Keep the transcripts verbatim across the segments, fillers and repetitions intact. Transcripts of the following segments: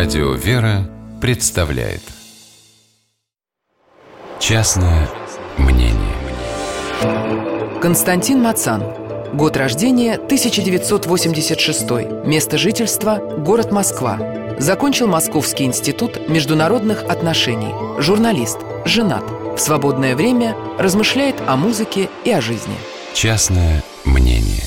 Радио «Вера» представляет «Частное мнение». Константин Мацан. Год рождения тысяча девятьсот восемьдесят шестой. Место жительства – город Москва. Закончил Московский институт международных отношений. Журналист. Женат. В свободное время размышляет о музыке и о жизни. Частное мнение.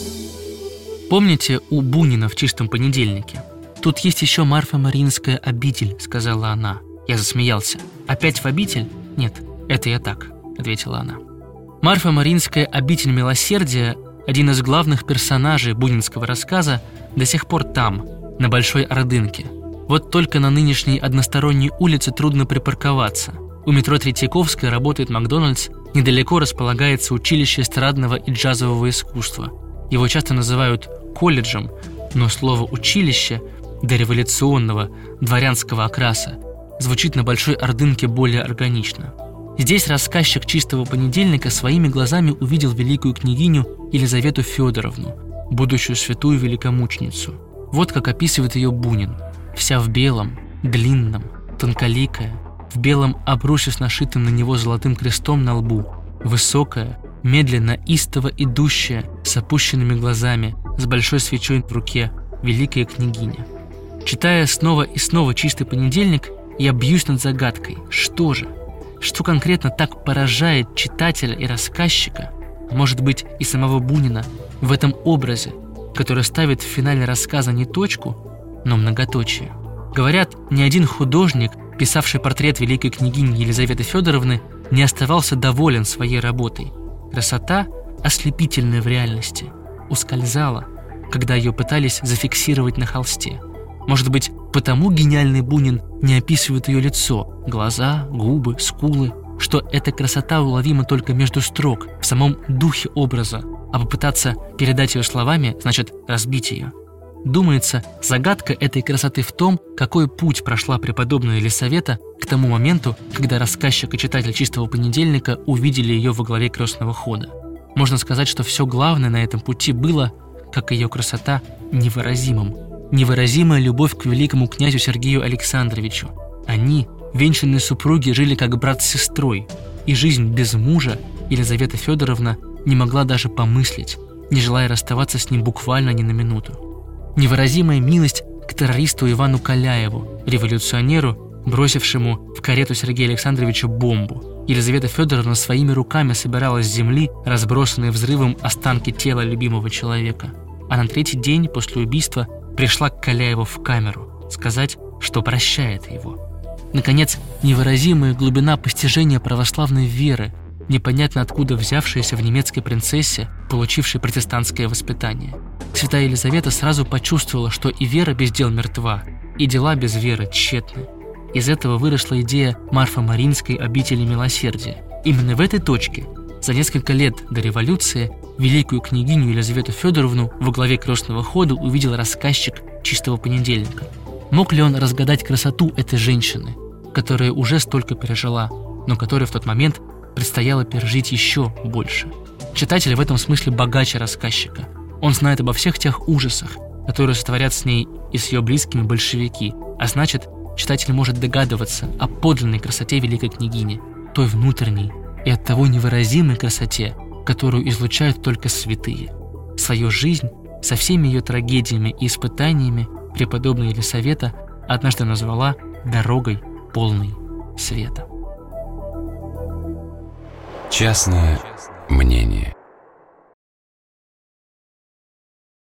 Помните у Бунина в «Чистом понедельнике»? «Тут есть еще Марфа-Мариинская обитель», — сказала она. Я засмеялся. «Опять в обитель?» «Нет, это я так», — ответила она. Марфа-Мариинская обитель милосердия, один из главных персонажей бунинского рассказа, до сих пор там, на Большой Ордынке. Вот только на нынешней односторонней улице трудно припарковаться. У метро Третьяковская работает Макдональдс, недалеко располагается училище эстрадного и джазового искусства. Его часто называют колледжем, но слово «училище» дореволюционного, дворянского окраса звучит на Большой Ордынке более органично. Здесь рассказчик «Чистого понедельника» своими глазами увидел великую княгиню Елизавету Федоровну, будущую святую великомученицу. Вот как описывает ее Бунин. Вся в белом, длинном, тонколикая, в белом обрусе с нашитым на него золотым крестом на лбу, высокая, медленно, истово идущая, с опущенными глазами, с большой свечой в руке, великая княгиня. Читая снова и снова «Чистый понедельник», я бьюсь над загадкой. Что же? Что конкретно так поражает читателя и рассказчика, а может быть и самого Бунина, в этом образе, который ставит в финале рассказа не точку, но многоточие? Говорят, ни один художник, писавший портрет великой княгини Елизаветы Федоровны, не оставался доволен своей работой. Красота, ослепительная в реальности, ускользала, когда ее пытались зафиксировать на холсте. Может быть, потому гениальный Бунин не описывает ее лицо, глаза, губы, скулы, что эта красота уловима только между строк, в самом духе образа, а попытаться передать ее словами значит разбить ее. Думается, загадка этой красоты в том, какой путь прошла преподобная Елисавета к тому моменту, когда рассказчик и читатель «Чистого понедельника» увидели ее во главе крестного хода. Можно сказать, что все главное на этом пути было, как ее красота, невыразимым. Невыразимая любовь к великому князю Сергею Александровичу. Они, венчанные супруги, жили как брат с сестрой, и жизнь без мужа Елизавета Федоровна не могла даже помыслить, не желая расставаться с ним буквально ни на минуту. Невыразимая милость к террористу Ивану Каляеву, революционеру, бросившему в карету Сергея Александровича бомбу. Елизавета Федоровна своими руками собирала с земли разбросанные взрывом останки тела любимого человека. А на третий день после убийства пришла к Каляеву в камеру сказать, что прощает его. Наконец, невыразимая глубина постижения православной веры, непонятно откуда взявшаяся в немецкой принцессе, получившей протестантское воспитание. Святая Елизавета сразу почувствовала, что и вера без дел мертва, и дела без веры тщетны. Из этого выросла идея Марфа-Мариинской обители милосердия. Именно в этой точке, за несколько лет до революции, великую княгиню Елизавету Федоровну во главе крестного хода увидел рассказчик «Чистого понедельника». Мог ли он разгадать красоту этой женщины, которая уже столько пережила, но которой в тот момент предстояло пережить еще больше? Читатель в этом смысле богаче рассказчика. Он знает обо всех тех ужасах, которые сотворят с ней и с ее близкими большевики, а значит, читатель может догадываться о подлинной красоте великой княгини, той внутренней и оттого невыразимой красоте, которую излучают только святые. Свою жизнь со всеми ее трагедиями и испытаниями преподобная Елисавета однажды назвала «дорогой, полной света». Частное мнение.